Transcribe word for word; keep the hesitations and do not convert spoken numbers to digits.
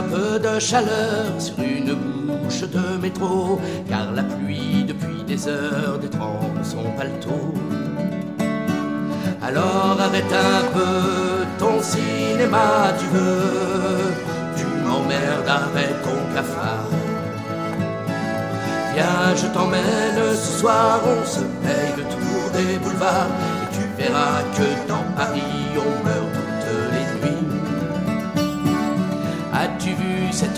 peu de chaleur sur une bouche de métro, car la pluie depuis des heures détrempe son paletot. Alors arrête un peu ton cinéma, tu veux, tu m'emmerdes avec ton cafard. Viens, je t'emmène ce soir, on se paye le tour des boulevards, et tu verras que dans Paris on meurt toutes les nuits. As-tu vu cette